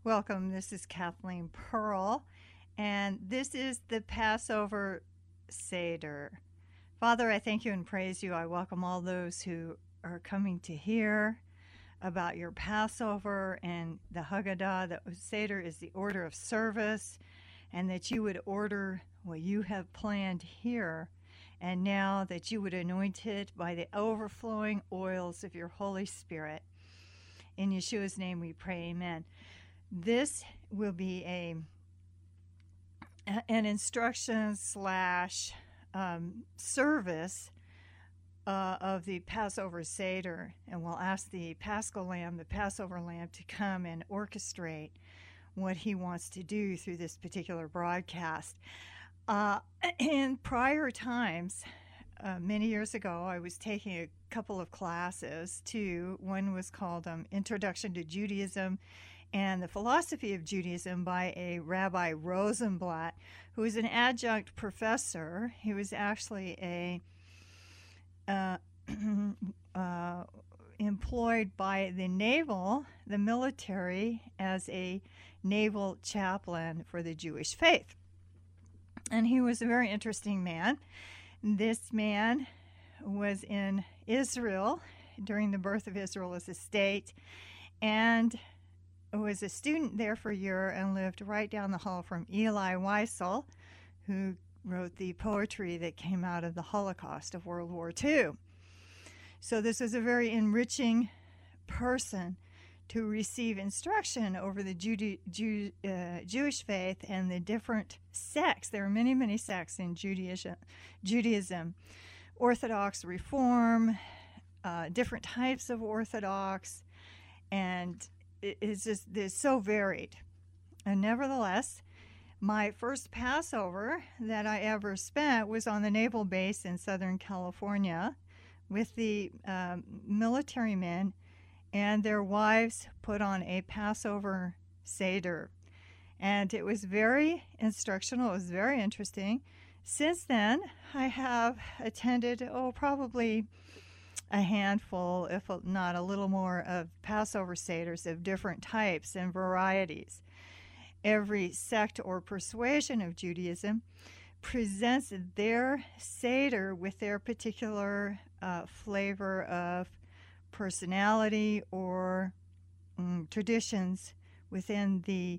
Welcome. This is Kathleen Pearl, and this is the Passover Seder. Father, I thank you and praise you. I welcome all those who are coming to hear about your Passover and the Haggadah. That Seder is the order of service, and that you would order what you have planned here, and now that you would anoint it by the overflowing oils of your Holy Spirit. In Yeshua's name we pray, amen. This will be an instruction slash service of the Passover Seder, and we'll ask the Paschal Lamb, the Passover Lamb, to come and orchestrate what he wants to do through this particular broadcast. In prior times, many years ago, I was taking a couple of classes too. One was called Introduction to Judaism and the Philosophy of Judaism by a Rabbi Rosenblatt, who was an adjunct professor. He was actually employed by the military, as a naval chaplain for the Jewish faith. And he was a very interesting man. This man was in Israel during the birth of Israel as a state, and was a student there for a year and lived right down the hall from Elie Wiesel, who wrote the poetry that came out of the Holocaust of World War II. So this is a very enriching person to receive instruction over the Jewish faith and the different sects. There are many, many sects in Judaism. Orthodox, Reform, different types of Orthodox, and it's so varied. And nevertheless, my first Passover that I ever spent was on the naval base in Southern California with the military men, and their wives put on a Passover Seder. And it was very instructional. It was very interesting. Since then, I have attended, probably a handful, if not a little more, of Passover Seders of different types and varieties. Every sect or persuasion of Judaism presents their Seder with their particular flavor of personality or traditions within the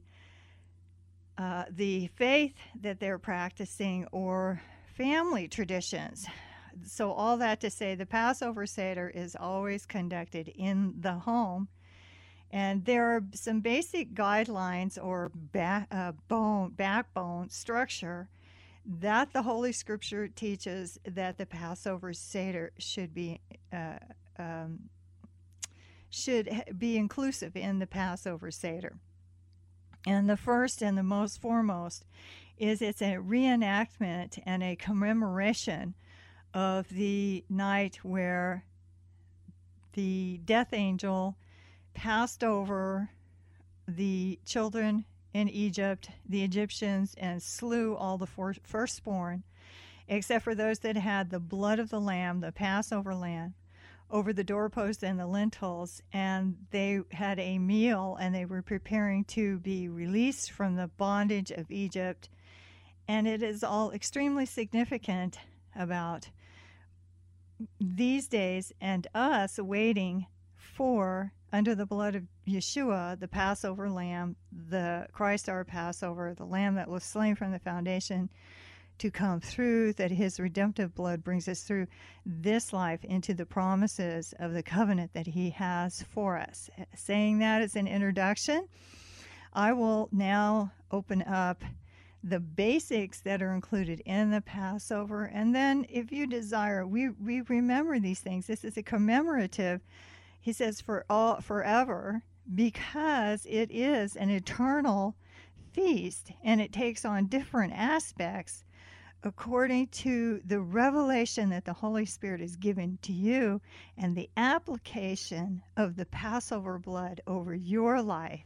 faith that they're practicing, or family traditions. So all that to say, the Passover Seder is always conducted in the home, and there are some basic guidelines or backbone structure that the Holy Scripture teaches that the Passover Seder should be inclusive in the Passover Seder. And the first and the most foremost is it's a reenactment and a commemoration of the night where the death angel passed over the children in Egypt, the Egyptians, and slew all the firstborn, except for those that had the blood of the lamb, the Passover lamb, over the doorposts and the lintels. And they had a meal, and they were preparing to be released from the bondage of Egypt. And it is all extremely significant about these days and us waiting for, under the blood of Yeshua, the Passover lamb, the Christ our Passover, the lamb that was slain from the foundation, to come through, that his redemptive blood brings us through this life into the promises of the covenant that he has for us. Saying that as an introduction, I will now open up the basics that are included in the Passover, and then if you desire, we remember these things. This is a commemorative, he says, for all forever, because it is an eternal feast, and it takes on different aspects according to the revelation that the Holy Spirit has given to you and the application of the Passover blood over your life.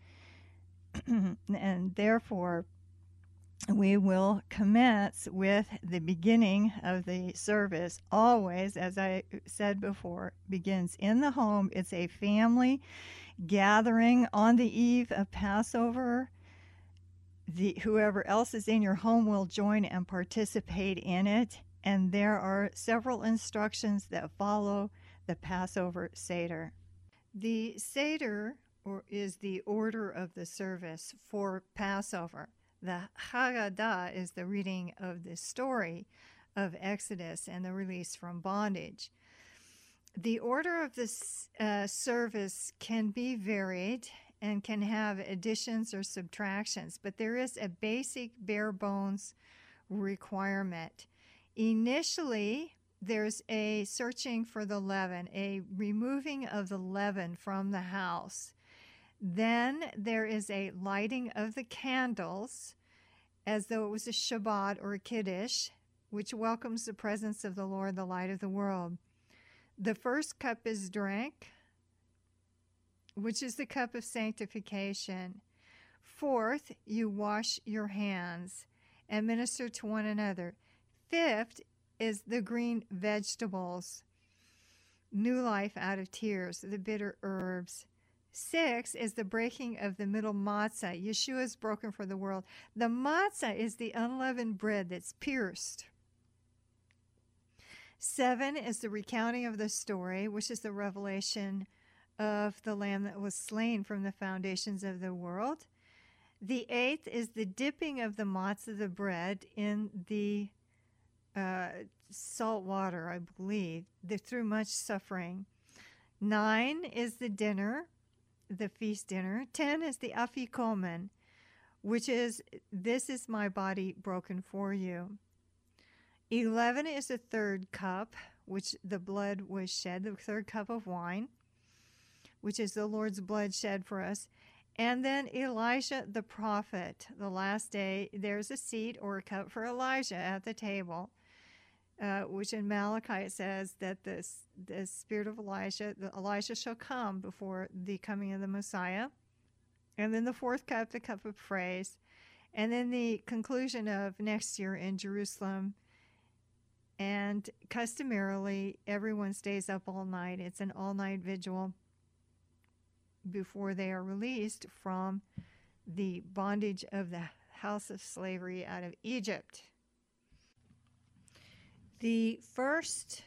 And therefore, we will commence with the beginning of the service. Always, as I said before, begins in the home. It's a family. gathering on the eve of Passover. Whoever else is in your home will join and participate in it. And there are several instructions that follow the Passover Seder. The Seder is the order of the service for Passover. The Haggadah is the reading of the story of Exodus and the release from bondage. The order of this service can be varied and can have additions or subtractions, but there is a basic bare bones requirement. Initially, there's a searching for the leaven, a removing of the leaven from the house. Then there is a lighting of the candles as though it was a Shabbat or a Kiddush, which welcomes the presence of the Lord, the light of the world. The first cup is drank, which is the cup of sanctification. Fourth, you wash your hands and minister to one another. Fifth is the green vegetables, new life out of tears, the bitter herbs. Six is the breaking of the middle matzah. Yeshua is broken for the world. The matzah is the unleavened bread that's pierced. 7 is the recounting of the story, which is the revelation of the Lamb that was slain from the foundations of the world. The 8th is the dipping of the matzah, the bread, in the salt water, I believe, through much suffering. 9 is the dinner, the feast dinner. 10 is the afikomen, which is, this is my body broken for you. 11 is the third cup, which the blood was shed, the third cup of wine, which is the Lord's blood shed for us. And then Elijah the prophet, the last day, there's a seat or a cup for Elijah at the table, which in Malachi it says that the spirit of Elijah shall come before the coming of the Messiah. And then the fourth cup, the cup of praise. And then the conclusion of next year in Jerusalem. And customarily, everyone stays up all night. It's an all-night vigil before they are released from the bondage of the house of slavery out of Egypt. The first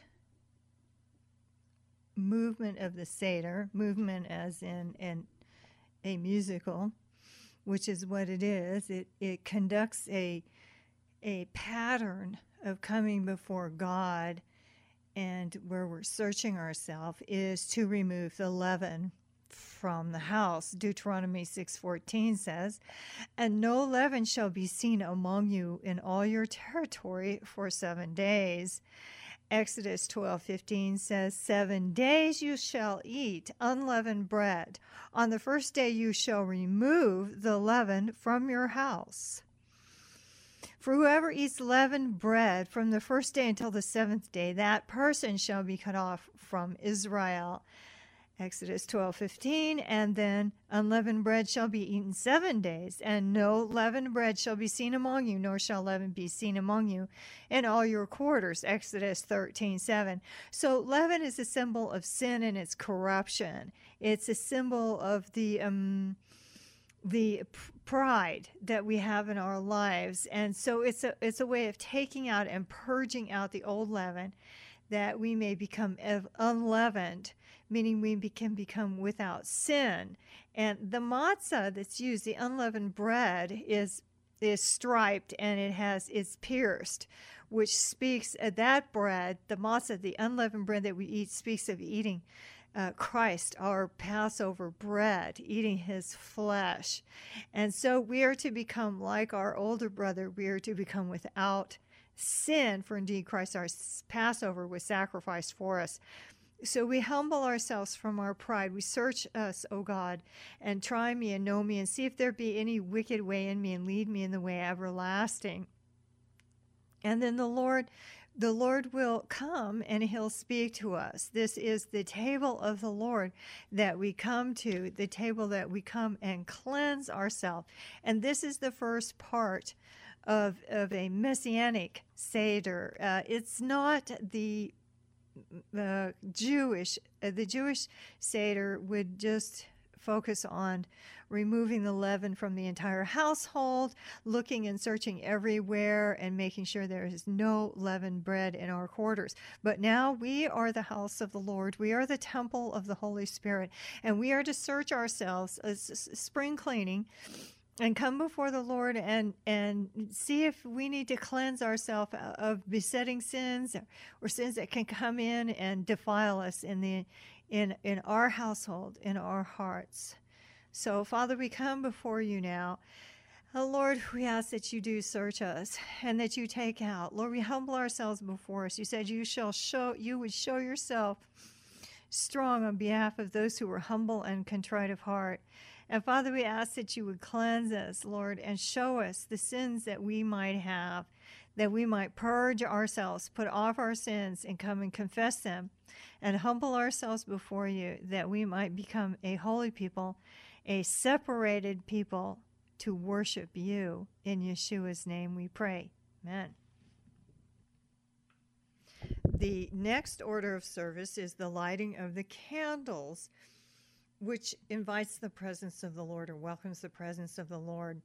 movement of the Seder, movement as in a musical, which is what it is, it conducts a pattern of coming before God, and where we're searching ourselves is to remove the leaven from the house. Deuteronomy 6:14 says, "And no leaven shall be seen among you in all your territory for 7 days." Exodus 12:15 says, 7 days you shall eat unleavened bread. On the first day you shall remove the leaven from your house. For whoever eats leavened bread from the first day until the 7th day, that person shall be cut off from Israel. Exodus 12:15, and then unleavened bread shall be eaten 7 days, and no leavened bread shall be seen among you, nor shall leaven be seen among you in all your quarters. Exodus 13:7. So leaven is a symbol of sin and its corruption. It's a symbol of the pride that we have in our lives, and so it's a way of taking out and purging out the old leaven, that we may become unleavened, meaning we can become without sin. And the matzah that's used, the unleavened bread, is striped and it's pierced, which speaks of that bread, the matzah, the unleavened bread that we eat, speaks of eating Christ, our Passover bread, eating his flesh. And so we are to become like our older brother. We are to become without sin, for indeed Christ our Passover was sacrificed for us. So we humble ourselves from our pride. We search us, O God, and try me and know me, and see if there be any wicked way in me, and lead me in the way everlasting. And then the Lord will come and he'll speak to us. This is the table of the Lord that we come to, the table that we come and cleanse ourselves. And this is the first part of a messianic Seder. It's not the Jewish Seder would just focus on removing the leaven from the entire household, looking and searching everywhere and making sure there is no leavened bread in our quarters. But now we are the house of the Lord. We are the temple of the Holy Spirit, and we are to search ourselves as spring cleaning and come before the Lord and see if we need to cleanse ourselves of besetting sins or sins that can come in and defile us in our household, in our hearts. So, Father, we come before you now. Oh, Lord, we ask that you do search us and that you take out. Lord, we humble ourselves before us. You said you would show yourself strong on behalf of those who are humble and contrite of heart. And Father, we ask that you would cleanse us, Lord, and show us the sins that we might have, that we might purge ourselves, put off our sins, and come and confess them, and humble ourselves before you, that we might become a holy people, a separated people to worship you. In Yeshua's name we pray. Amen. The next order of service is the lighting of the candles, which invites the presence of the Lord or welcomes the presence of the Lord.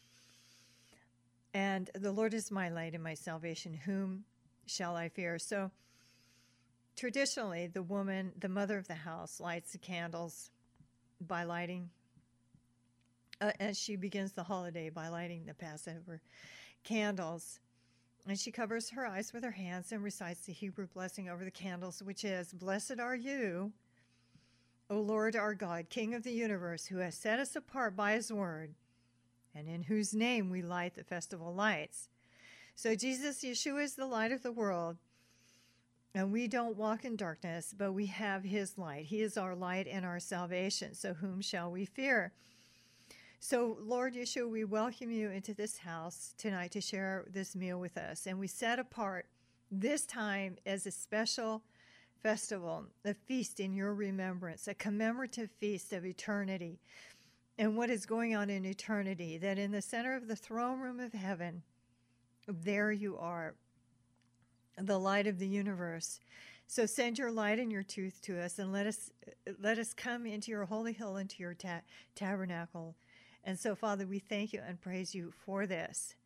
And the Lord is my light and my salvation. Whom shall I fear? So traditionally, the woman, the mother of the house, lights the candles by lighting, and she begins the holiday by lighting the Passover candles. And she covers her eyes with her hands and recites the Hebrew blessing over the candles, which is, "Blessed are you, O Lord our God, King of the universe, who has set us apart by his word, and in whose name we light the festival lights." So Jesus, Yeshua, is the light of the world, and we don't walk in darkness, but we have his light. He is our light and our salvation. So whom shall we fear? So, Lord Yeshua, we welcome you into this house tonight to share this meal with us. And we set apart this time as a special festival, a feast in your remembrance, a commemorative feast of eternity and what is going on in eternity, that in the center of the throne room of heaven, there you are, the light of the universe. So send your light and your truth to us, and let us come into your holy hill, into your tabernacle. And so, Father, we thank you and praise you for this.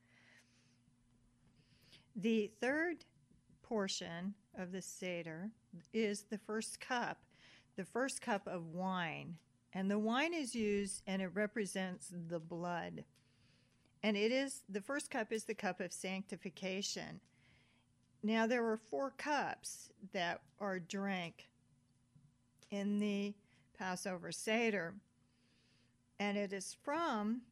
The third portion of the Seder is the first cup of wine. And the wine is used, and it represents the blood. And the first cup is the cup of sanctification. Now, there were 4 cups that are drank in the Passover Seder. And it is from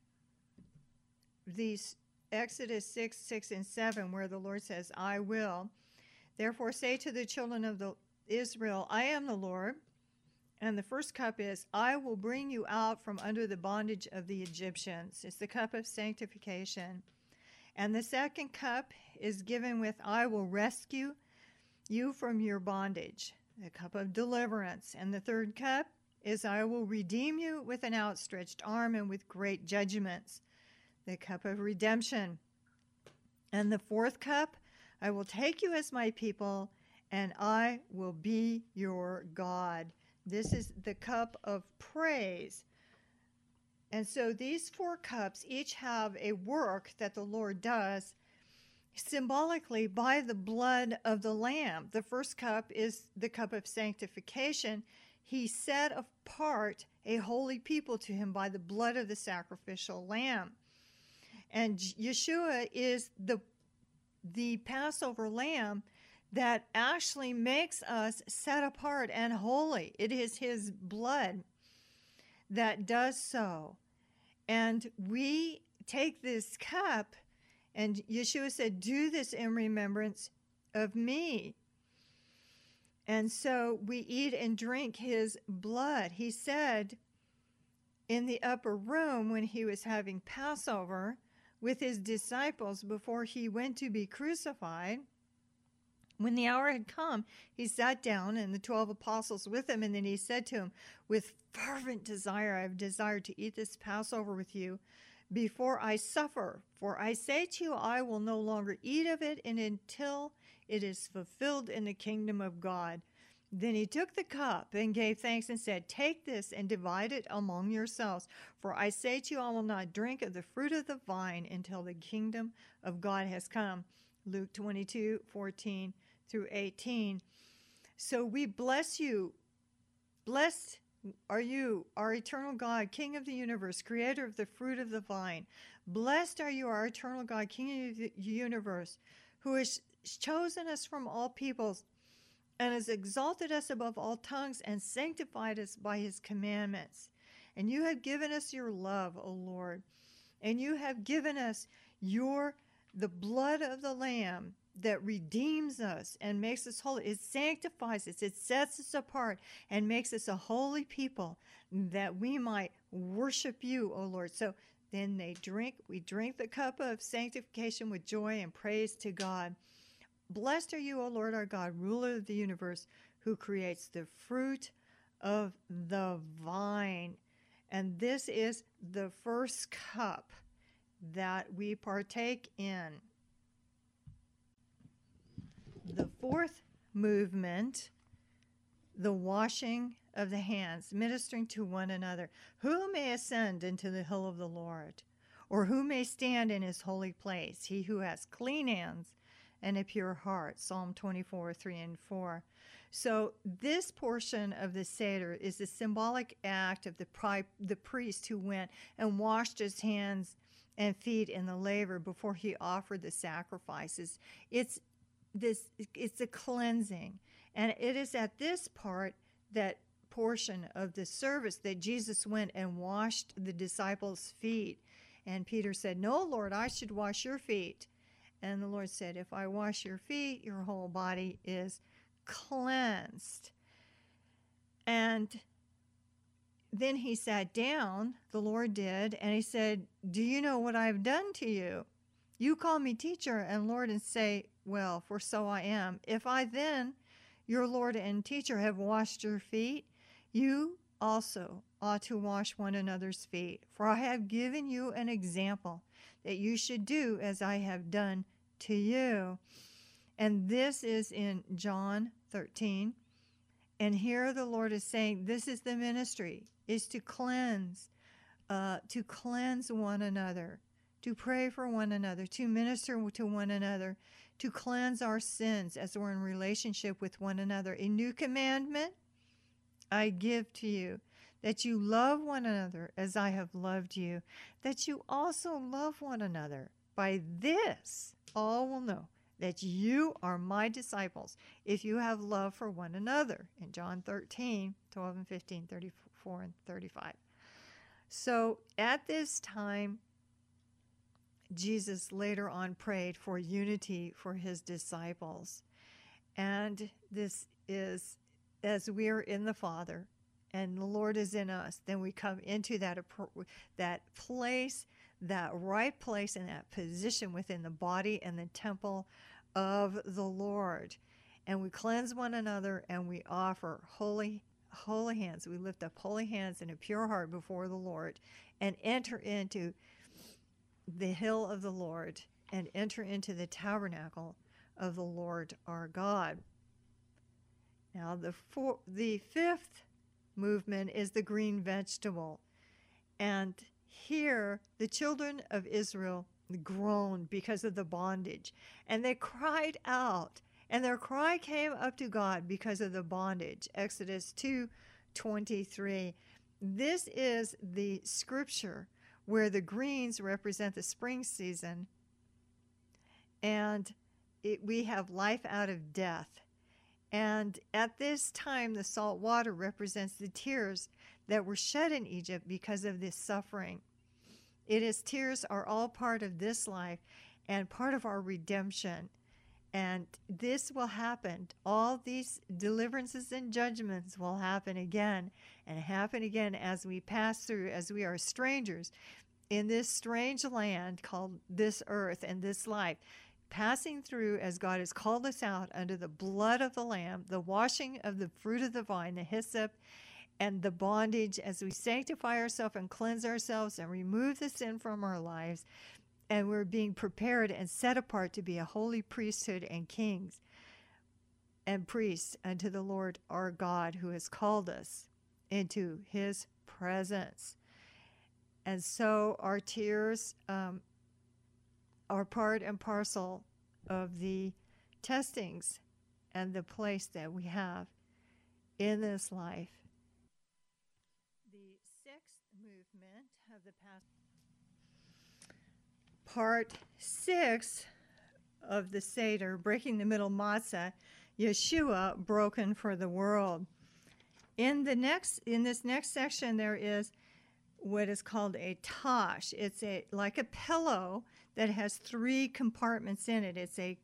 these Exodus 6 and 7, where the Lord says, "I will therefore say to the children of Israel, I am the Lord." And the first cup is, "I will bring you out from under the bondage of the Egyptians." It's the cup of sanctification. And the second cup is given with, "I will rescue you from your bondage," the cup of deliverance. And the third cup is, "I will redeem you with an outstretched arm and with great judgments," the cup of redemption. And the fourth cup, "I will take you as my people, and I will be your God." This is the cup of praise. And so these 4 cups each have a work that the Lord does symbolically by the blood of the Lamb. The first cup is the cup of sanctification. He set apart a holy people to him by the blood of the sacrificial lamb. And Yeshua is the Passover lamb that actually makes us set apart and holy. It is his blood that does so. And we take this cup, and Yeshua said, "Do this in remembrance of me." And so we eat and drink his blood. He said in the upper room when he was having Passover with his disciples before he went to be crucified, when the hour had come, he sat down and the 12 apostles with him, and then he said to him, "With fervent desire I have desired to eat this Passover with you before I suffer. For I say to you, I will no longer eat of it and until it is fulfilled in the kingdom of God." Then he took the cup and gave thanks and said, "Take this and divide it among yourselves. For I say to you, I will not drink of the fruit of the vine until the kingdom of God has come." Luke 22:14 through 18. So we bless you. Blessed are you, our eternal God, King of the universe, creator of the fruit of the vine. Blessed are you, our eternal God, King of the universe, who has chosen us from all peoples and has exalted us above all tongues and sanctified us by his commandments. And you have given us your love, O Lord, and you have given us the blood of the Lamb that redeems us and makes us holy. It sanctifies us. It sets us apart and makes us a holy people that we might worship you, O Lord. So then we drink the cup of sanctification with joy and praise to God. Blessed are you, O Lord our God, ruler of the universe, who creates the fruit of the vine. And this is the first cup that we partake in. The fourth movement, the washing of the hands, ministering to one another. Who may ascend into the hill of the Lord? Or who may stand in his holy place? He who has clean hands and a pure heart. Psalm 24:3-4. So this portion of the Seder is the symbolic act of the priest who went and washed his hands and feet in the laver before he offered the sacrifices. It's a cleansing. And it is at this part, that portion of the service, that Jesus went and washed the disciples' feet. And Peter said, "No, Lord, I should wash your feet." And the Lord said, "If I wash your feet, your whole body is cleansed." And then he sat down, the Lord did, and he said, "Do you know what I've done to you? You call me teacher and Lord and say, well, for so I am. If I then, your Lord and teacher, have washed your feet, you also ought to wash one another's feet. For I have given you an example that you should do as I have done to you." And this is in John 13. And here the Lord is saying, this is the ministry, is to cleanse one another, to pray for one another, to minister to one another, to cleanse our sins as we're in relationship with one another. A new commandment I give to you, that you love one another as I have loved you, that you also love one another. By this, all will know that you are my disciples, if you have love for one another. In John 13:12-15, 34 and 35. So at this time, Jesus later on prayed for unity for his disciples. And this is, as we are in the Father and the Lord is in us, then we come into that place, that right place and that position within the body and the temple of the Lord. And we cleanse one another and we offer holy hands. We lift up holy hands and a pure heart before the Lord and enter into the hill of the Lord and enter into the tabernacle of the Lord our God. Now the fifth movement is the green vegetable. And here the children of Israel groaned because of the bondage. And they cried out, and their cry came up to God because of the bondage. Exodus 2:23. This is the scripture where the greens represent the spring season, and we have life out of death. And at this time, the salt water represents the tears that were shed in Egypt because of this suffering. Tears are all part of this life and part of our redemption. And this will happen. All these deliverances and judgments will happen again and happen again as we pass through, as we are strangers in this strange land called this earth and this life, passing through as God has called us out under the blood of the Lamb, the washing of the fruit of the vine, the hyssop, and the bondage, as we sanctify ourselves and cleanse ourselves and remove the sin from our lives. And we're being prepared and set apart to be a holy priesthood and kings. and priests unto the Lord our God, who has called us into his presence. And so our tears are part and parcel of the testings and the place that we have in this life. The sixth movement of the past, part 6 of the Seder, breaking the middle matzah, Yeshua broken for the world. In this next section, there is what is called a tash. It's like a pillow that has 3 compartments in it. It's a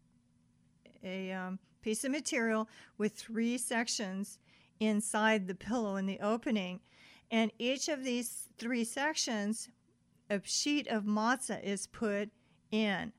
piece of material with 3 sections inside the pillow in the opening, and each of these 3 sections, a sheet of matzah is put in,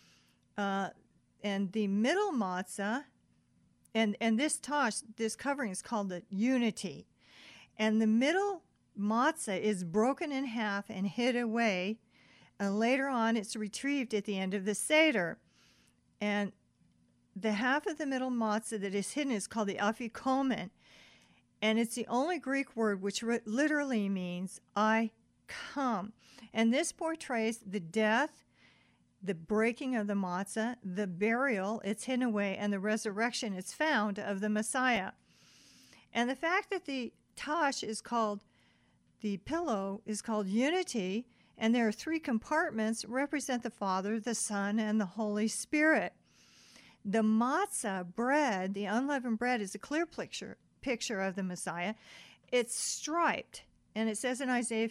and the middle matzah, and this tash, this covering is called the unity, and the middle matzah is broken in half and hid away, and later on it's retrieved at the end of the Seder. And the half of the middle matzah that is hidden is called the afikomen, and it's the only Greek word which literally means I come. And this portrays the death, the breaking of the matzah, the burial, it's hidden away, and the resurrection, it's found, of the Messiah. And the fact that the tash is called, the pillow is called unity, and there are 3 compartments, represent the Father, the Son, and the Holy Spirit. The matzah bread, the unleavened bread, is a clear picture of the Messiah. It's striped, and it says in Isaiah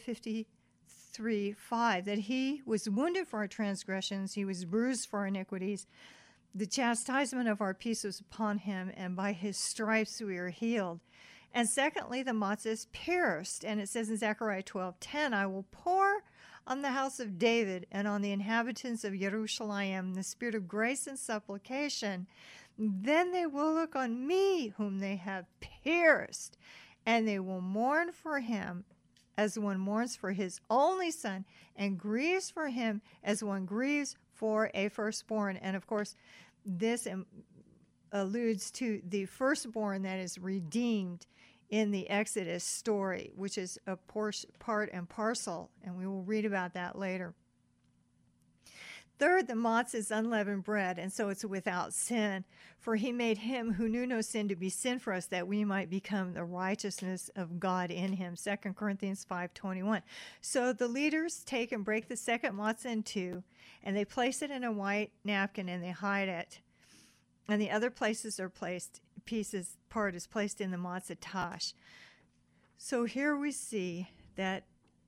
53:5 that he was wounded for our transgressions, he was bruised for our iniquities. The chastisement of our peace was upon him, and by his stripes we are healed. And secondly, the matzah is pierced, and it says in Zechariah 12:10, I will pour on the house of David and on the inhabitants of Jerusalem the spirit of grace and supplication. Then they will look on me whom they have pierced, and they will mourn for him as one mourns for his only son, and grieves for him as one grieves for a firstborn. And of course, this alludes to the firstborn that is redeemed in the Exodus story, which is a part and parcel, and we will read about that later. Third, the matzah is unleavened bread, and so it's without sin. For he made him who knew no sin to be sin for us, that we might become the righteousness of God in him. 2 Corinthians 5:21. So the leaders take and break the second matzah in 2, and they place it in a white napkin, and they hide it. And the other places are placed, part is placed in the matzah tash. So here we see that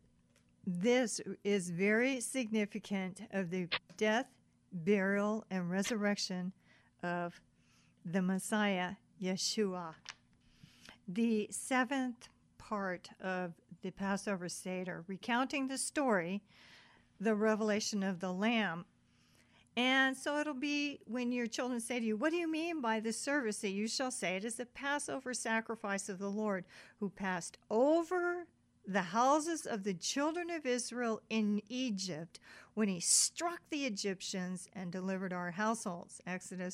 this is very significant of the death, burial, and resurrection of the Messiah, Yeshua. The 7th part of the Passover Seder, recounting the story, the revelation of the Lamb. And so it'll be when your children say to you, what do you mean by this service? That you shall say, it is the Passover sacrifice of the Lord, who passed over the houses of the children of Israel in Egypt when he struck the Egyptians and delivered our households. Exodus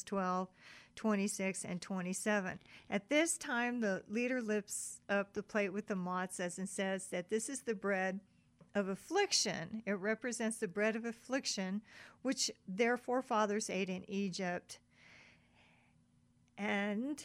12:26 and 27. At this time, the leader lifts up the plate with the matzahs and says that this is the bread of affliction. It represents the bread of affliction, which their forefathers ate in Egypt. And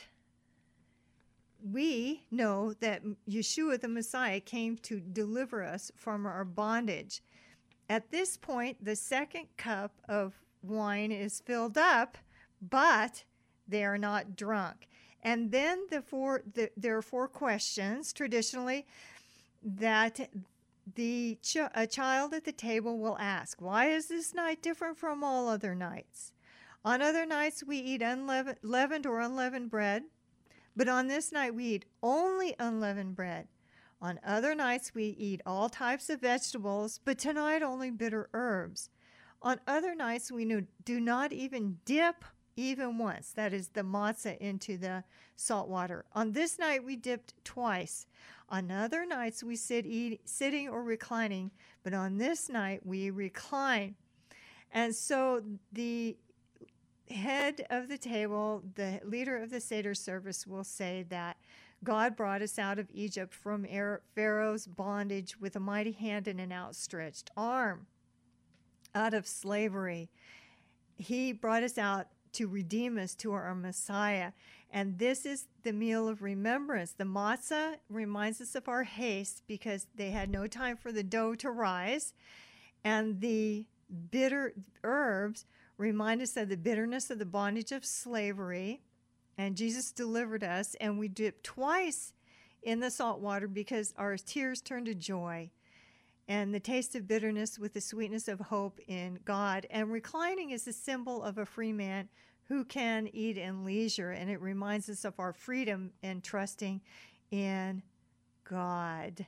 we know that Yeshua the Messiah came to deliver us from our bondage. At this point, the second cup of wine is filled up, but they are not drunk. And then there are 4 questions, traditionally, that a child at the table will ask. Why is this night different from all other nights? On other nights, we eat leavened or unleavened bread, but on this night, we eat only unleavened bread. On other nights, we eat all types of vegetables, but tonight only bitter herbs. On other nights, we do not even dip even once, that is the matzah, into the salt water. On this night, we dipped twice. On other nights, we sitting or reclining, but on this night, we recline. And so the head of the table, the leader of the Seder service, will say that God brought us out of Egypt from Pharaoh's bondage with a mighty hand and an outstretched arm, out of slavery. He brought us out to redeem us to our Messiah. And this is the meal of remembrance. The matzah reminds us of our haste because they had no time for the dough to rise. And the bitter herbs remind us of the bitterness of the bondage of slavery. And Jesus delivered us, and we dipped twice in the salt water because our tears turned to joy. And the taste of bitterness with the sweetness of hope in God. And reclining is a symbol of a free man who can eat in leisure. And it reminds us of our freedom and trusting in God.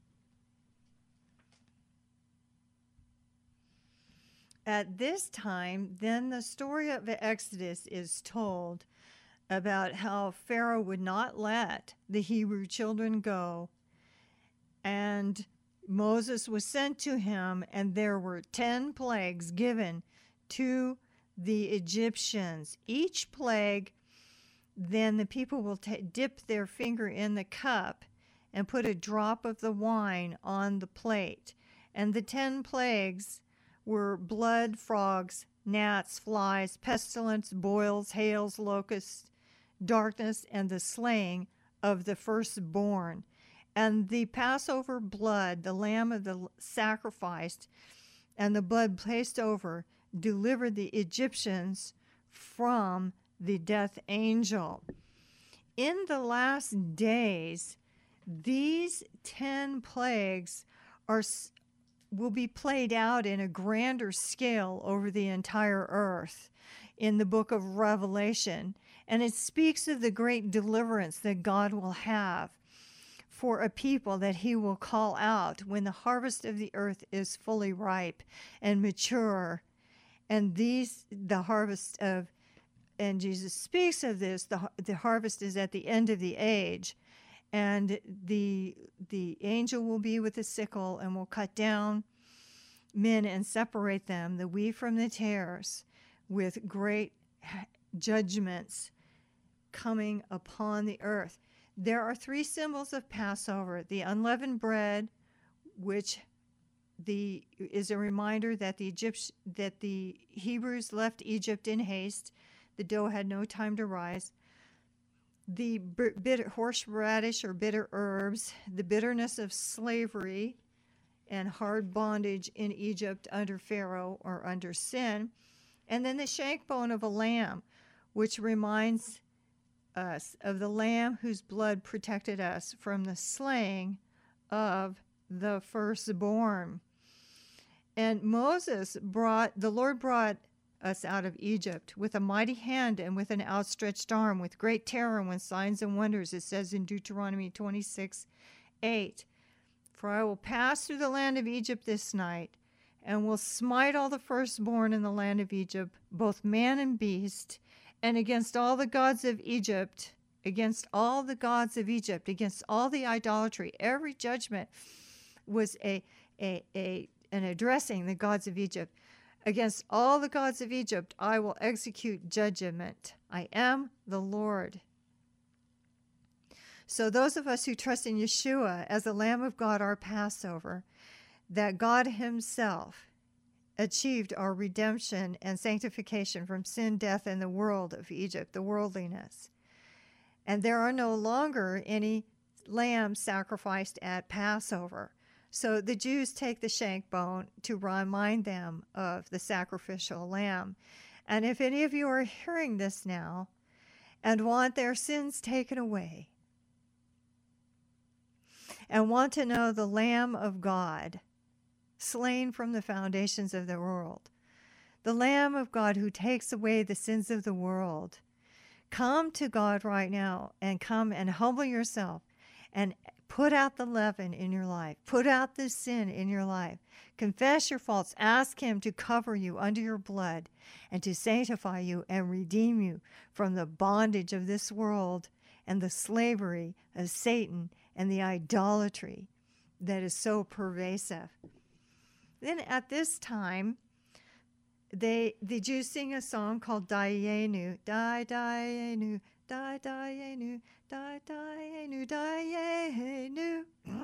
At this time, then the story of the Exodus is told about how Pharaoh would not let the Hebrew children go. And Moses was sent to him, and there were 10 plagues given to the Egyptians. Each plague, then the people will dip their finger in the cup and put a drop of the wine on the plate. And the 10 plagues were blood, frogs, gnats, flies, pestilence, boils, hails, locusts, darkness, and the slaying of the firstborn. And the Passover blood, the lamb of the sacrificed, and the blood placed over, delivered the Egyptians from the death angel. In the last days, these 10 plagues will be played out in a grander scale over the entire earth in the book of Revelation. And it speaks of the great deliverance that God will have for a people that he will call out when the harvest of the earth is fully ripe and mature. And the harvest of, and Jesus speaks of this, the harvest is at the end of the age. And the angel will be with a sickle and will cut down men and separate them, the wheat from the tares, with great judgments coming upon the earth. There are 3 symbols of Passover: the unleavened bread, which is a reminder that the Hebrews left Egypt in haste. The dough had no time to rise. The bitter horseradish or bitter herbs, the bitterness of slavery and hard bondage in Egypt under Pharaoh or under sin. And then the shank bone of a lamb, which reminds us of the lamb whose blood protected us from the slaying of the firstborn. And the Lord brought us out of Egypt with a mighty hand and with an outstretched arm, with great terror and with signs and wonders, it says in Deuteronomy 26:8. For I will pass through the land of Egypt this night, and will smite all the firstborn in the land of Egypt, both man and beast, and against all the gods of Egypt, against all the idolatry. Every judgment was an addressing the gods of Egypt. Against all the gods of Egypt, I will execute judgment. I am the Lord. So those of us who trust in Yeshua as the Lamb of God, our Passover, that God himself achieved our redemption and sanctification from sin, death, and the world of Egypt, the worldliness. And there are no longer any lambs sacrificed at Passover. So the Jews take the shank bone to remind them of the sacrificial lamb. And if any of you are hearing this now and want their sins taken away and want to know the Lamb of God, slain from the foundations of the world, the Lamb of God who takes away the sins of the world, come to God right now and come and humble yourself and put out the leaven in your life. Put out the sin in your life. Confess your faults. Ask him to cover you under your blood and to sanctify you and redeem you from the bondage of this world and the slavery of Satan and the idolatry that is so pervasive. Then at this time, the Jews sing a song called Dayenu, Dayenu, Dayenu, Dayenu, Dayenu.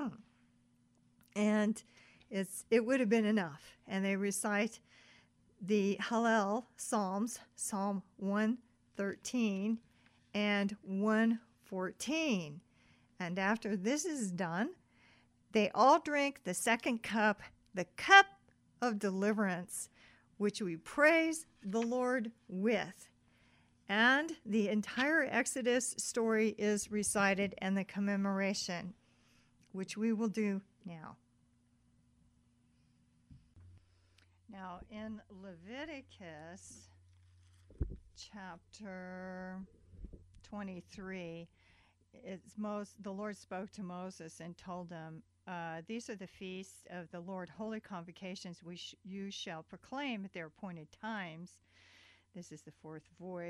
And it would have been enough. And they recite the Hallel Psalms, Psalm 113 and 114. And after this is done, they all drink the second cup, the cup of deliverance, which we praise the Lord with. And the entire Exodus story is recited and the commemoration, which we will do now. Now, in Leviticus chapter 23, the Lord spoke to Moses and told him, these are the feasts of the Lord, holy convocations, which you shall proclaim at their appointed times. This is the fourth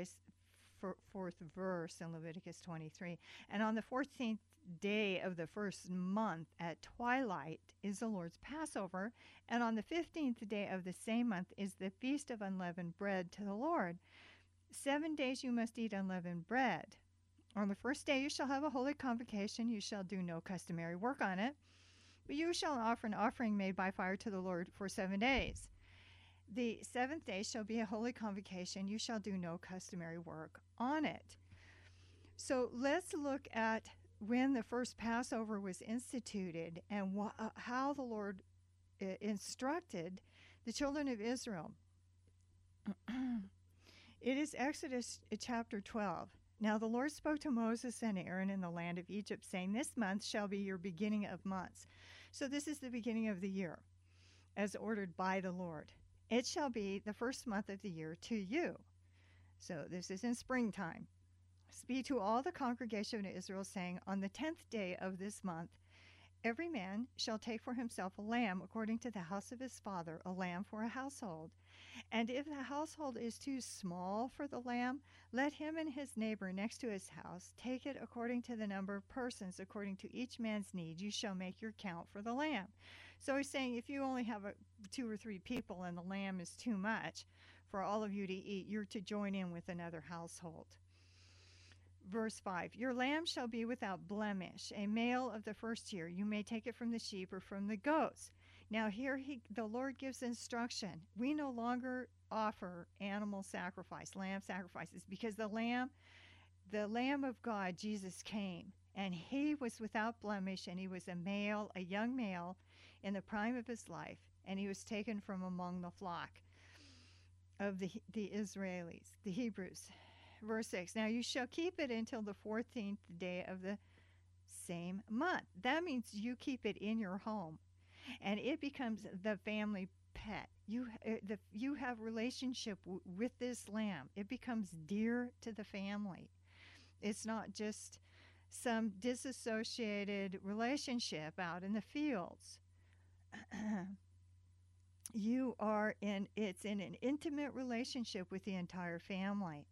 verse in Leviticus 23. And on the 14th day of the first month at twilight is the Lord's Passover, and on the 15th day of the same month is the feast of unleavened bread to the Lord. 7 days you must eat unleavened bread. On the first day you shall have a holy convocation. You shall do no customary work on it, but you shall offer an offering made by fire to the Lord for 7 days. The 7th day shall be a holy convocation. You shall do no customary work on it. So let's look at when the first Passover was instituted and how the Lord instructed the children of Israel. It is Exodus chapter 12. Now the Lord spoke to Moses and Aaron in the land of Egypt, saying, this month shall be your beginning of months. So this is the beginning of the year, as ordered by the Lord. It shall be the first month of the year to you. So this is in springtime. Speak to all the congregation of Israel, saying, on the 10th day of this month, every man shall take for himself a lamb according to the house of his father, a lamb for a household. And if the household is too small for the lamb, let him and his neighbor next to his house take it according to the number of persons, according to each man's need. You shall make your count for the lamb. So he's saying if you only have 2 or 3 people and the lamb is too much for all of you to eat, you're to join in with another household. Verse 5, your lamb shall be without blemish, a male of the first year. You may take it from the sheep or from the goats. Now here the Lord gives instruction. We no longer offer animal sacrifice, lamb sacrifices, because the Lamb of God, Jesus, came, and he was without blemish, and he was a young male in the prime of his life, and he was taken from among the flock of the Israelis, the Hebrews. Verse 6, now you shall keep it until the 14th day of the same month. That means you keep it in your home, and it becomes the family pet. You have relationship with this lamb. It becomes dear to the family. It's not just some disassociated relationship out in the fields. It's in an intimate relationship with the entire family.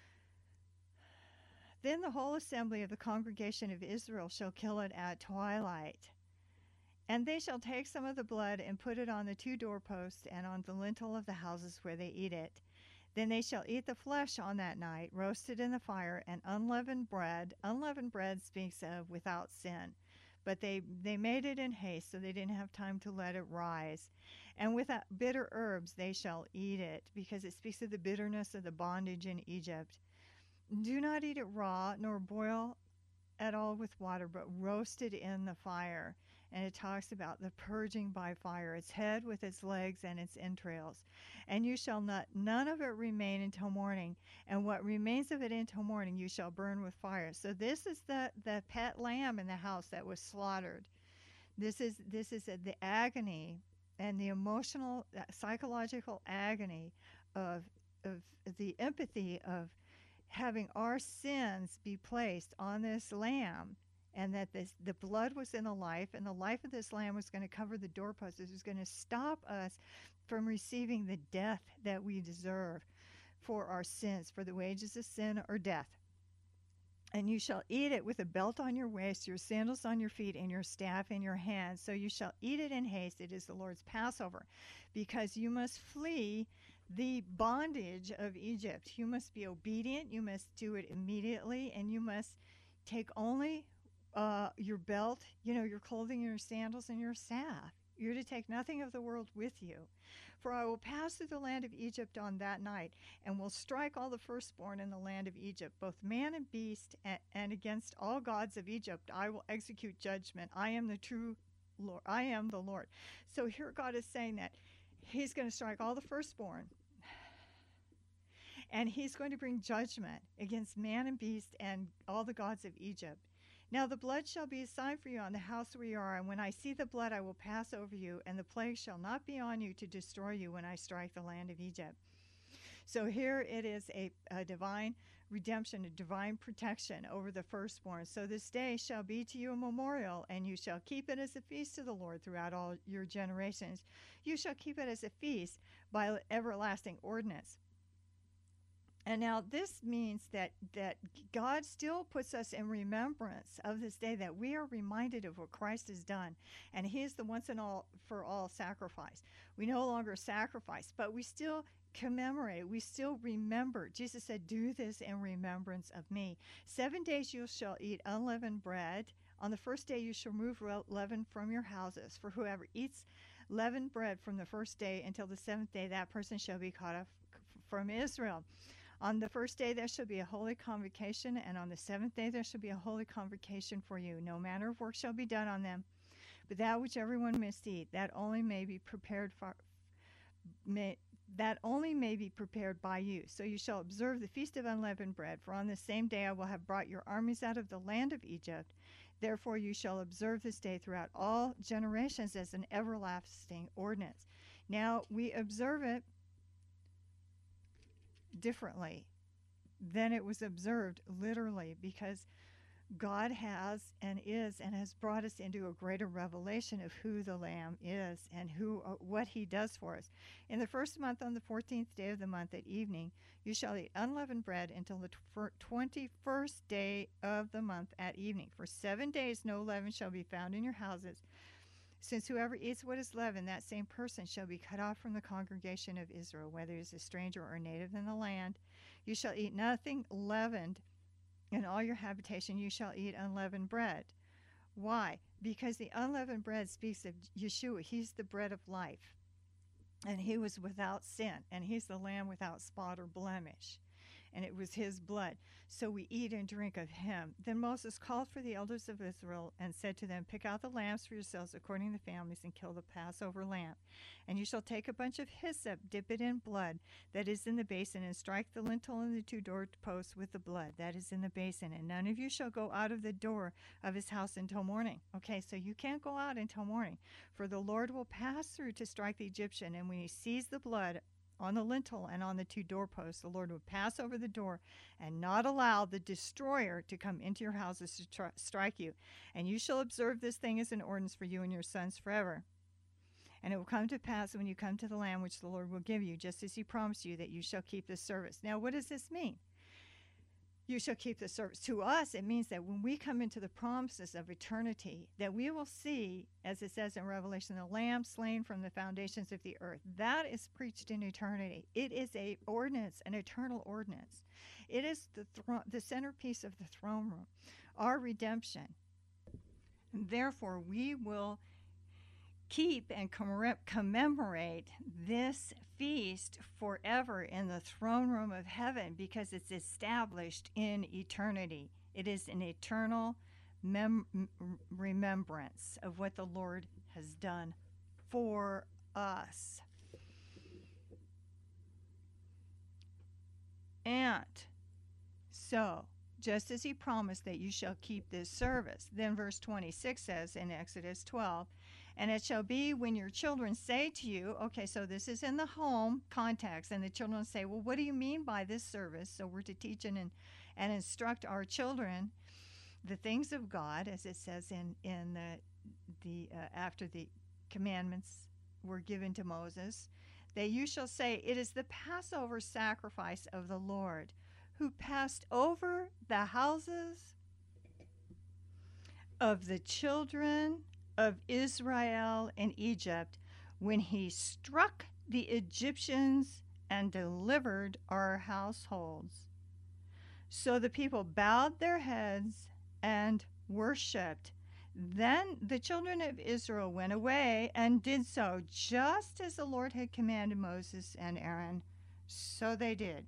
Then the whole assembly of the congregation of Israel shall kill it at twilight. And they shall take some of the blood and put it on the 2 doorposts and on the lintel of the houses where they eat it. Then they shall eat the flesh on that night, roasted in the fire, and unleavened bread. Unleavened bread speaks of without sin. But they made it in haste, so they didn't have time to let it rise. And with bitter herbs they shall eat it, because it speaks of the bitterness of the bondage in Egypt. Do not eat it raw, nor boil at all with water, but roast it in the fire. And it talks about the purging by fire, its head with its legs and its entrails. And you shall none of it remain until morning. And what remains of it until morning you shall burn with fire. So this is the pet lamb in the house that was slaughtered. This is the agony and the emotional, psychological agony of the empathy of having our sins be placed on this lamb, and that the blood was in the life, and the life of this lamb was going to cover the doorposts. It was going to stop us from receiving the death that we deserve for our sins, for the wages of sin or death. And you shall eat it with a belt on your waist, your sandals on your feet, and your staff in your hand. So you shall eat it in haste. It is the Lord's Passover, because you must flee the bondage of Egypt. You must be obedient. You must do it immediately, and you must take only your belt, your clothing, your sandals, and your staff. You're to take nothing of the world with you. For I will pass through the land of Egypt on that night, and will strike all the firstborn in the land of Egypt, both man and beast, and against all gods of Egypt I will execute judgment. I am the true Lord. I am the Lord. So here God is saying that he's going to strike all the firstborn, and he's going to bring judgment against man and beast and all the gods of Egypt. Now the blood shall be a sign for you on the house where you are, and when I see the blood I will pass over you, and the plague shall not be on you to destroy you when I strike the land of Egypt. So here it is a divine redemption, a divine protection over the firstborn. So this day shall be to you a memorial, and you shall keep it as a feast to the Lord throughout all your generations. You shall keep it as a feast by everlasting ordinance. And now this means that God still puts us in remembrance of this day, that we are reminded of what Christ has done. And he is the once and all for all sacrifice. We no longer sacrifice, but we still commemorate. We still remember. Jesus said, do this in remembrance of me. 7 days you shall eat unleavened bread. On the first day you shall remove leaven from your houses. For whoever eats leavened bread from the first day until the seventh day, that person shall be cut off from Israel. On the first day there shall be a holy convocation, and on the seventh day there shall be a holy convocation for you. No manner of work shall be done on them, but that which everyone must eat, that only may be prepared by you. So you shall observe the feast of unleavened bread, for on the same day I will have brought your armies out of the land of Egypt. Therefore you shall observe this day throughout all generations as an everlasting ordinance. Now we observe it differently than it was observed literally, because God has brought us into a greater revelation of who the Lamb is and what he does for us. In the first month, on the 14th day of the month at evening, you shall eat unleavened bread until the 21st day of the month at evening. For 7 days no leaven shall be found in your houses. Since whoever eats what is leavened, that same person shall be cut off from the congregation of Israel, whether he is a stranger or native in the land. You shall eat nothing leavened. In all your habitation you shall eat unleavened bread. Why? Because the unleavened bread speaks of Yeshua. He's the bread of life. And he was without sin. And he's the lamb without spot or blemish. And it was his blood. So we eat and drink of him. Then Moses called for the elders of Israel and said to them, pick out the lambs for yourselves according to the families, and kill the Passover lamb. And you shall take a bunch of hyssop, dip it in blood that is in the basin, and strike the lintel and the 2 doorposts with the blood that is in the basin. And none of you shall go out of the door of his house until morning. Okay, so you can't go out until morning. For the Lord will pass through to strike the Egyptian, and when he sees the blood on the lintel and on the 2 doorposts, the Lord would pass over the door and not allow the destroyer to come into your houses to strike you. And you shall observe this thing as an ordinance for you and your sons forever. And it will come to pass when you come to the land which the Lord will give you, just as he promised you, that you shall keep this service. Now, what does this mean? You shall keep the service. To us, it means that when we come into the promises of eternity, that we will see, as it says in Revelation, the Lamb slain from the foundations of the earth. That is preached in eternity. It is a ordinance, an eternal ordinance. It is the centerpiece of the throne room, our redemption. And therefore, we will keep and commemorate this feast forever in the throne room of heaven, because it's established in eternity. It is an eternal remembrance of what the Lord has done for us. And so, just as he promised that you shall keep this service, then verse 26 says in Exodus 12, and it shall be when your children say to you, okay, so this is in the home context, and the children say, well, what do you mean by this service? So we're to teach and instruct our children the things of God, as it says in the after the commandments were given to Moses, that you shall say, it is the Passover sacrifice of the Lord, who passed over the houses of the children of Israel in Egypt when he struck the Egyptians and delivered our households. So the people bowed their heads and worshipped. Then the children of Israel went away and did so just as the Lord had commanded Moses and Aaron. So they did.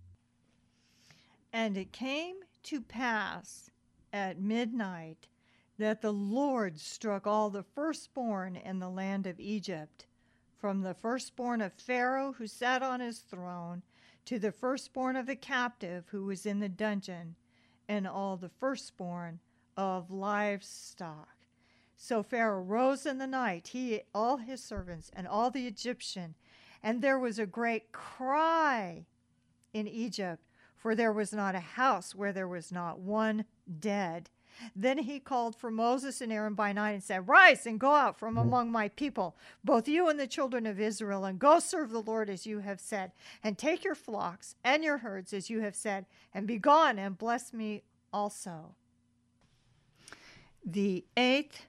And it came to pass at midnight that the Lord struck all the firstborn in the land of Egypt, from the firstborn of Pharaoh who sat on his throne, to the firstborn of the captive who was in the dungeon, and all the firstborn of livestock. So Pharaoh rose in the night, he, all his servants, and all the Egyptian, and there was a great cry in Egypt, for there was not a house where there was not one dead. Then he called for Moses and Aaron by night and said, "Rise and go out from among my people, both you and the children of Israel, and go serve the Lord as you have said, and take your flocks and your herds as you have said, and be gone and bless me also." The 8th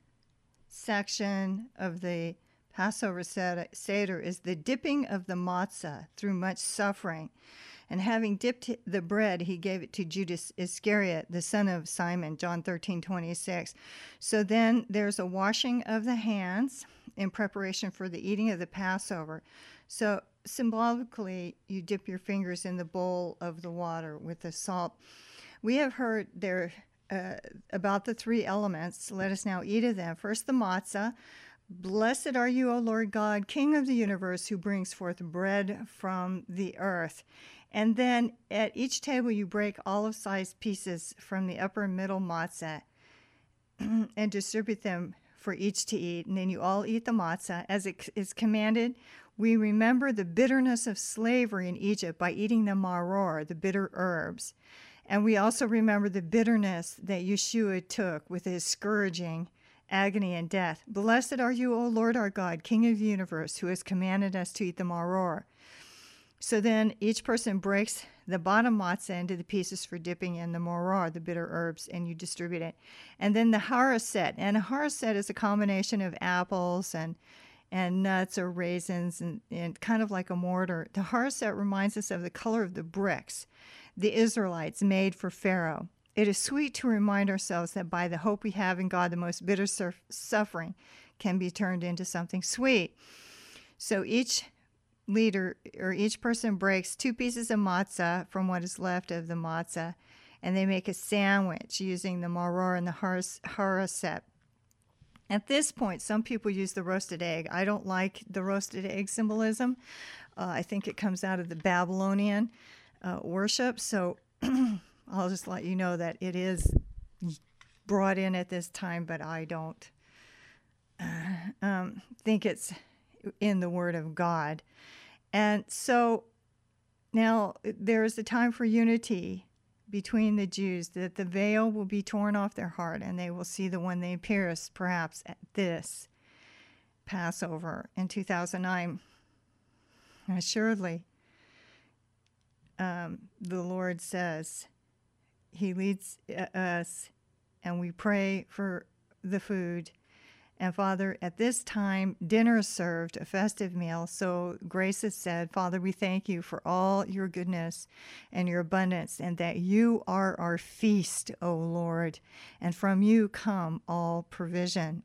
section of the Passover Seder is the dipping of the matzah through much suffering. And having dipped the bread, he gave it to Judas Iscariot, the son of Simon, John 13:26. So then there's a washing of the hands in preparation for the eating of the Passover. So symbolically, you dip your fingers in the bowl of the water with the salt. We have heard there about the 3 elements. Let us now eat of them. First, the matzah. Blessed are you, O Lord God, King of the universe, who brings forth bread from the earth. And then at each table you break olive-sized pieces from the upper and middle matzah and distribute them for each to eat. And then you all eat the matzah. As it is commanded, we remember the bitterness of slavery in Egypt by eating the maror, the bitter herbs. And we also remember the bitterness that Yeshua took with his scourging, agony, and death. Blessed are you, O Lord our God, King of the universe, who has commanded us to eat the maror. So then each person breaks the bottom matzah into the pieces for dipping in the maror, the bitter herbs, and you distribute it. And then the haraset. And a haraset is a combination of apples and nuts or raisins and kind of like a mortar. The haraset reminds us of the color of the bricks the Israelites made for Pharaoh. It is sweet to remind ourselves that by the hope we have in God, the most bitter suffering can be turned into something sweet. So each leader or each person breaks 2 pieces of matzah from what is left of the matzah, and they make a sandwich using the maror and the haraset. At this point, some people use the roasted egg. I don't like the roasted egg symbolism. I think it comes out of the Babylonian worship, so I'll just let you know that it is brought in at this time, but I don't think it's in the Word of God. And so now there is a time for unity between the Jews, that the veil will be torn off their heart, and they will see the one they pierced, perhaps at this Passover in 2009. Assuredly, the Lord says he leads us, and we pray for the food. And Father, at this time, dinner is served, a festive meal. So Grace has said, Father, we thank you for all your goodness and your abundance, and that you are our feast, O Lord, and from you come all provision.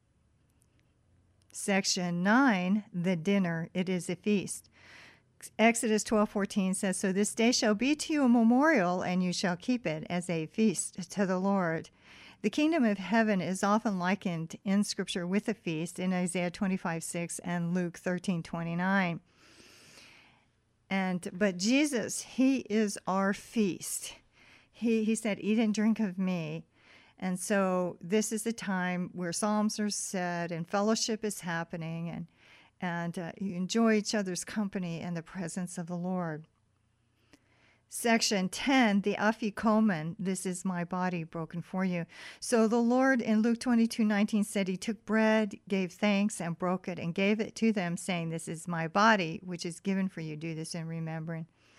Section 9, the dinner, it is a feast. Exodus 12:14 says, so this day shall be to you a memorial, and you shall keep it as a feast to the Lord. The kingdom of heaven is often likened in Scripture with a feast in Isaiah 25:6 and Luke 13:29. But Jesus, he is our feast. He said, eat and drink of me. And so this is the time where psalms are said and fellowship is happening, and you enjoy each other's company and the presence of the Lord. Section 10, the afikomen, this is my body broken for you. So the Lord in Luke 22:19 said he took bread, gave thanks, and broke it, and gave it to them, saying, this is my body, which is given for you. Do this in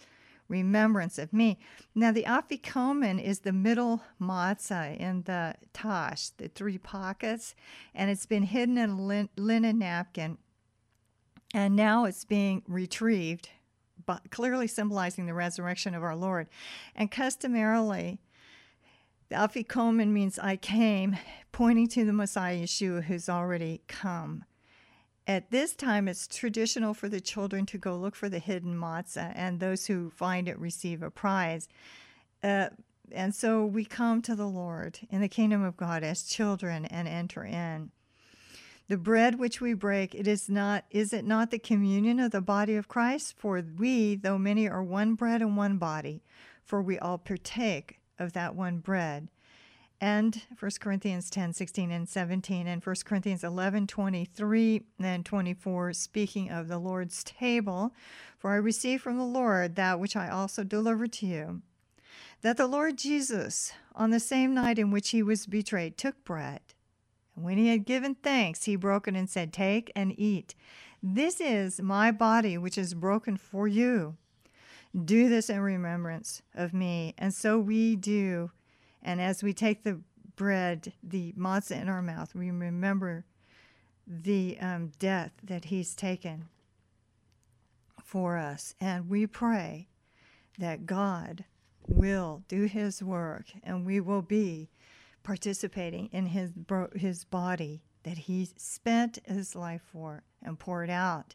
remembrance of me. Now, the afikomen is the middle matzah in the tash, the 3 pockets, and it's been hidden in a linen napkin, and now it's being retrieved, but clearly symbolizing the resurrection of our Lord. And customarily, the afikomen means I came, pointing to the Messiah Yeshua who's already come. At this time, it's traditional for the children to go look for the hidden matzah, and those who find it receive a prize. And so we come to the Lord in the kingdom of God as children and enter in. The bread which we break, is it not the communion of the body of Christ? For we, though many, are one bread and one body, for we all partake of that one bread. And 1 Corinthians 10, 16, and 17, and 1 Corinthians 11, 23, and 24, speaking of the Lord's table. For I received from the Lord that which I also delivered to you, that the Lord Jesus, on the same night in which he was betrayed, took bread. And when he had given thanks, he broke it and said, take and eat. This is my body, which is broken for you. Do this in remembrance of me. And so we do. And as we take the bread, the matzah in our mouth, we remember the death that he's taken for us. And we pray that God will do his work and we will be participating in his body that he spent his life for and poured out.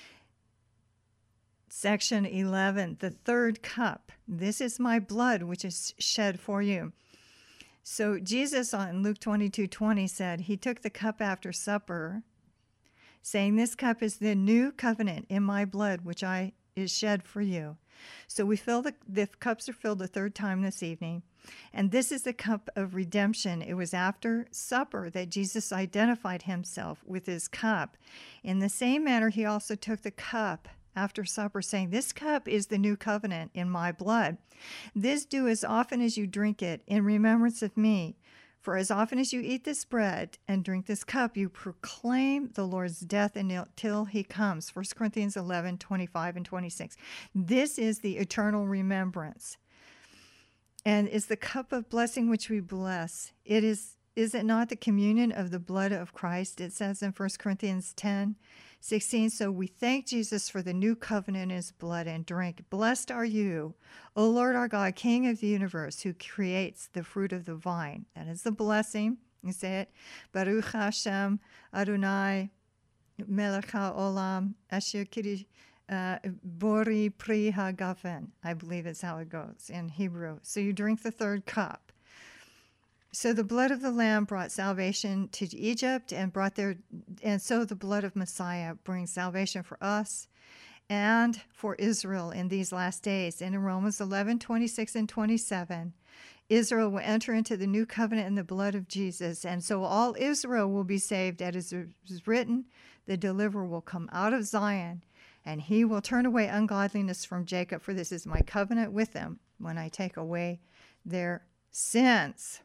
Section 11, the third cup. This is my blood, which is shed for you. So Jesus in Luke 22:20 said, he took the cup after supper, saying, this cup is the new covenant in my blood, which is shed for you. So the cups are filled the third time this evening. And this is the cup of redemption. It was after supper that Jesus identified himself with his cup. In the same manner, he also took the cup after supper, saying, this cup is the new covenant in my blood. This do as often as you drink it in remembrance of me. For as often as you eat this bread and drink this cup, you proclaim the Lord's death until he comes. 1 Corinthians 11, 25 and 26. This is the eternal remembrance. And is the cup of blessing which we bless. Is it not the communion of the blood of Christ? It says in 1 Corinthians 10, 16, so we thank Jesus for the new covenant in his blood and drink. Blessed are you, O Lord our God, King of the universe, who creates the fruit of the vine. That is the blessing. You say it. Baruch Hashem Adonai Melech HaOlam Asher Kiri Bori Pri HaGafen. I believe it's how it goes in Hebrew. So you drink the third cup. So the blood of the Lamb brought salvation to Egypt and so the blood of Messiah brings salvation for us and for Israel in these last days. And in Romans 11, 26 and 27, Israel will enter into the new covenant in the blood of Jesus. And so all Israel will be saved. As is written, the deliverer will come out of Zion and he will turn away ungodliness from Jacob. For this is my covenant with them when I take away their sins.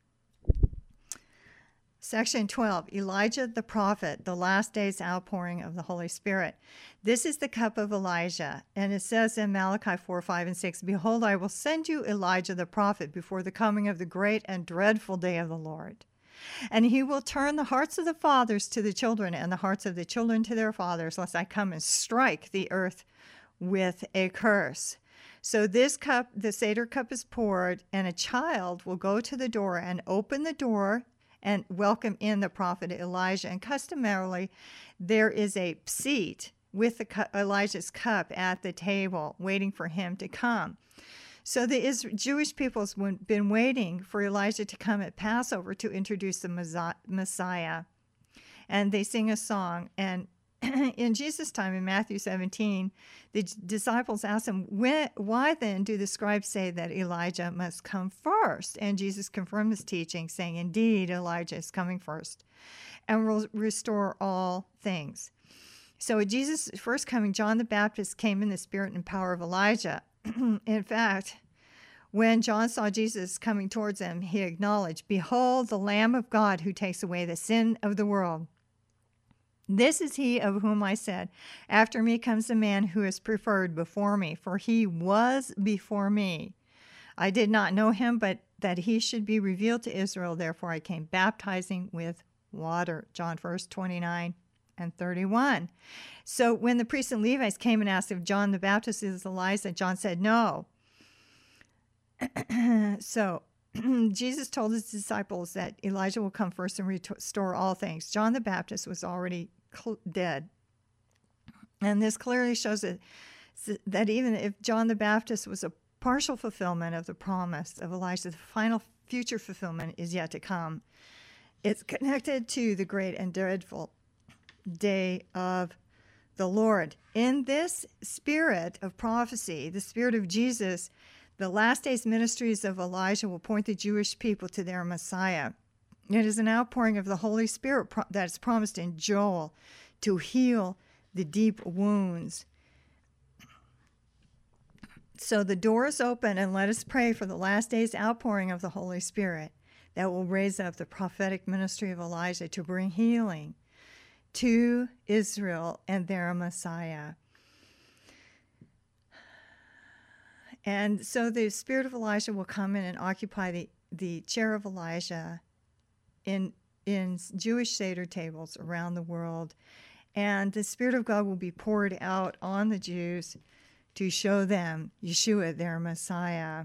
Section 12, Elijah the prophet, the last days outpouring of the Holy Spirit. This is the cup of Elijah. And it says in Malachi 4, 5, and 6, behold, I will send you Elijah the prophet before the coming of the great and dreadful day of the Lord. And he will turn the hearts of the fathers to the children and the hearts of the children to their fathers, lest I come and strike the earth with a curse. So this cup, the Seder cup is poured, and a child will go to the door and open the door and welcome in the prophet Elijah. And customarily, there is a seat with Elijah's cup at the table, waiting for him to come. So the Jewish people have been waiting for Elijah to come at Passover to introduce the Messiah. And they sing a song. And in Jesus' time, in Matthew 17, the disciples asked him, why then do the scribes say that Elijah must come first? And Jesus confirmed his teaching, saying, indeed, Elijah is coming first and will restore all things. So at Jesus' first coming, John the Baptist came in the spirit and power of Elijah. In fact, when John saw Jesus coming towards him, he acknowledged, behold, the Lamb of God who takes away the sin of the world. This is he of whom I said, after me comes a man who is preferred before me, for he was before me. I did not know him, but that he should be revealed to Israel. Therefore I came baptizing with water. John 1, 29 and 31. So when the priests and Levites came and asked if John the Baptist is Elijah, John said no. So Jesus told his disciples that Elijah will come first and restore all things. John the Baptist was already dead. And this clearly shows that even if John the Baptist was a partial fulfillment of the promise of Elijah, the final future fulfillment is yet to come. It's connected to the great and dreadful day of the Lord. In this spirit of prophecy, the spirit of Jesus, the last days ministries of Elijah will point the Jewish people to their Messiah. It is an outpouring of the Holy Spirit that is promised in Joel to heal the deep wounds. So the door is open, and let us pray for the last days outpouring of the Holy Spirit that will raise up the prophetic ministry of Elijah to bring healing to Israel and their Messiah. And so the spirit of Elijah will come in and occupy the chair of Elijah in Jewish Seder tables around the world. And the Spirit of God will be poured out on the Jews to show them Yeshua, their Messiah.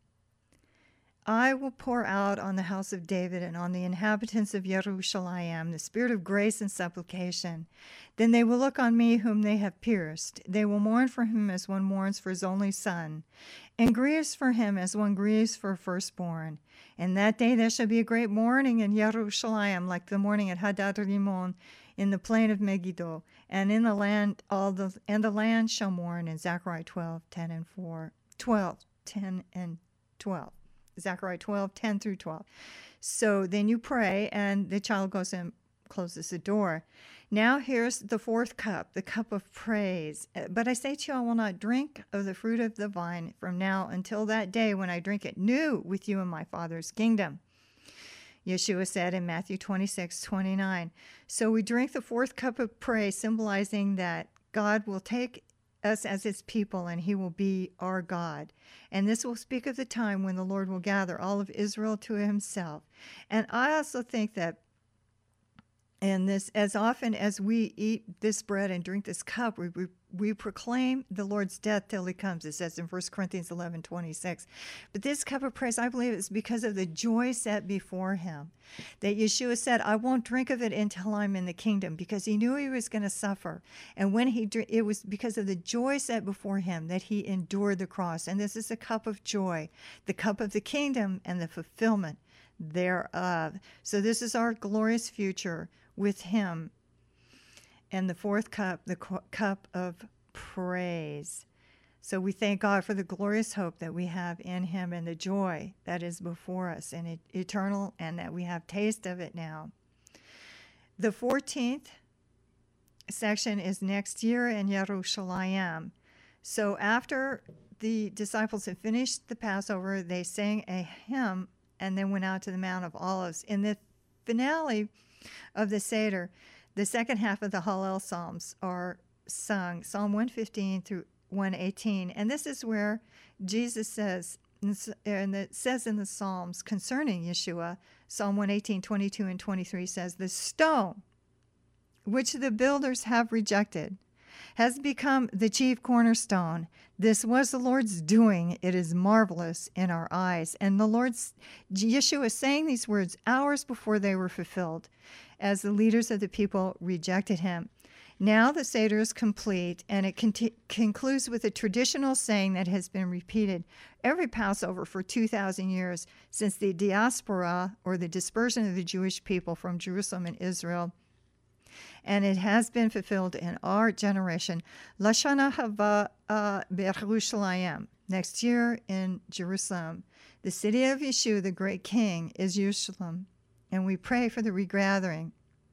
I will pour out on the house of David and on the inhabitants of Jerusalem the spirit of grace and supplication. Then they will look on me whom they have pierced. They will mourn for him as one mourns for his only son, and grieves for him as one grieves for a firstborn. And that day there shall be a great mourning in Jerusalem, like the mourning at Hadad Rimon in the plain of Megiddo, and in the land the land shall mourn. In Zechariah 12:10 and 4, 12:10 and 12. Zechariah 12:10 through 12. So then you pray, and the child goes and closes the door. Now here's the fourth cup, the cup of praise. But I say to you, I will not drink of the fruit of the vine from now until that day when I drink it new with you in my Father's kingdom. Yeshua said in Matthew 26:29. So we drink the fourth cup of praise, symbolizing that God will take us as his people, and he will be our God. And this will speak of the time when the Lord will gather all of Israel to himself. And I also think that in this, as often as we eat this bread and drink this cup, we proclaim the Lord's death till he comes. It says in 1 Corinthians 11:26. But this cup of praise, I believe, is because of the joy set before him. That Yeshua said, I won't drink of it until I'm in the kingdom, because he knew he was going to suffer. And when it was because of the joy set before him that he endured the cross. And this is a cup of joy, the cup of the kingdom and the fulfillment thereof. So this is our glorious future with him. And the fourth cup, the cup of praise. So we thank God for the glorious hope that we have in him and the joy that is before us and eternal, and that we have taste of it now. The 14th section is next year in Jerusalem. So after the disciples had finished the Passover, they sang a hymn and then went out to the Mount of Olives. In the finale of the Seder, the second half of the Hallel Psalms are sung, Psalm 115 through 118. And this is where Jesus says, and it says in the Psalms concerning Yeshua, Psalm 118, 22 and 23 says, the stone which the builders have rejected has become the chief cornerstone. This was the Lord's doing. It is marvelous in our eyes. And Yeshua saying these words hours before they were fulfilled, as the leaders of the people rejected him. Now the Seder is complete, and it concludes with a traditional saying that has been repeated every Passover for 2,000 years since the diaspora, or the dispersion of the Jewish people from Jerusalem and Israel. And it has been fulfilled in our generation. Lashana haba b'Yerushalayim. Next year in Jerusalem. The city of Yeshua, the great king, is Jerusalem. And we pray for the regathering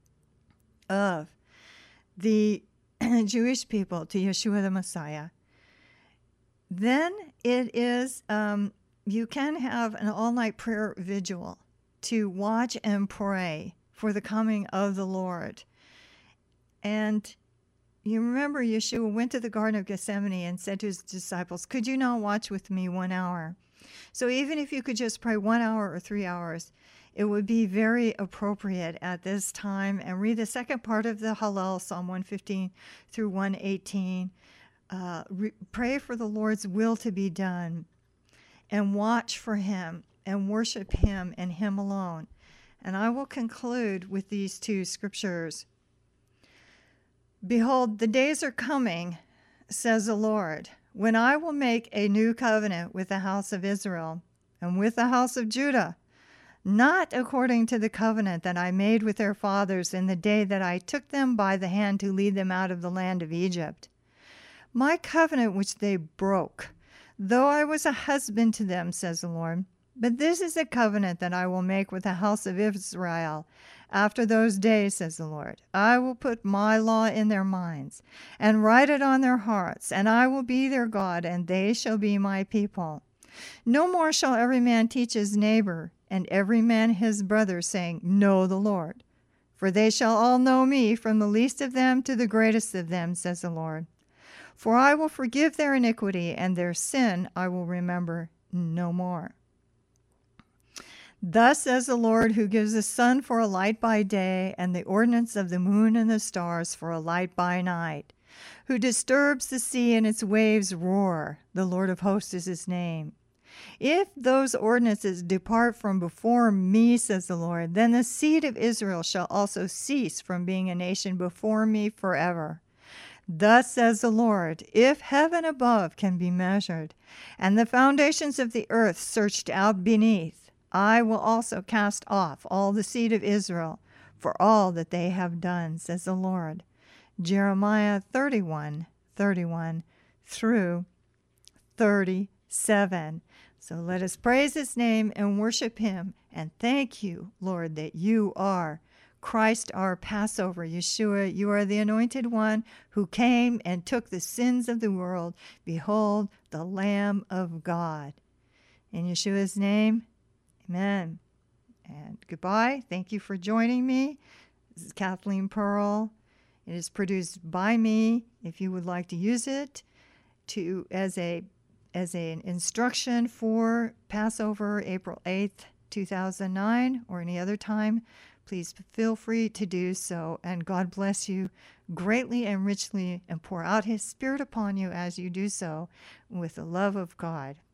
of the Jewish people to Yeshua the Messiah. Then it is, you can have an all-night prayer vigil to watch and pray for the coming of the Lord. And you remember Yeshua went to the Garden of Gethsemane and said to his disciples, "Could you not watch with me 1 hour?" So even if you could just pray 1 hour or 3 hours, it would be very appropriate at this time. And read the second part of the Hallel, Psalm 115 through 118. Pray for the Lord's will to be done, and watch for him and worship him and him alone. And I will conclude with these two scriptures. Behold, the days are coming, says the Lord, when I will make a new covenant with the house of Israel and with the house of Judah, not according to the covenant that I made with their fathers in the day that I took them by the hand to lead them out of the land of Egypt. My covenant which they broke, though I was a husband to them, says the Lord. But this is a covenant that I will make with the house of Israel after those days, says the Lord. I will put my law in their minds and write it on their hearts, and I will be their God, and they shall be my people. No more shall every man teach his neighbor and every man his brother, saying, Know the Lord. For they shall all know me, from the least of them to the greatest of them, says the Lord. For I will forgive their iniquity, and their sin I will remember no more. Thus says the Lord, who gives the sun for a light by day, and the ordinance of the moon and the stars for a light by night, who disturbs the sea and its waves roar. The Lord of hosts is his name. If those ordinances depart from before me, says the Lord, then the seed of Israel shall also cease from being a nation before me forever. Thus says the Lord, if heaven above can be measured, and the foundations of the earth searched out beneath, I will also cast off all the seed of Israel for all that they have done, says the Lord. Jeremiah 31:31 through 37. So let us praise his name and worship him. And thank you, Lord, that you are Christ our Passover. Yeshua, you are the anointed one who came and took the sins of the world. Behold, the Lamb of God. In Yeshua's name, amen. And goodbye. Thank you for joining me. This is Kathleen Pearl. It is produced by me. If you would like to use it as an instruction for Passover, April 8th, 2009, or any other time, please feel free to do so. And God bless you greatly and richly, and pour out his Spirit upon you as you do so with the love of God.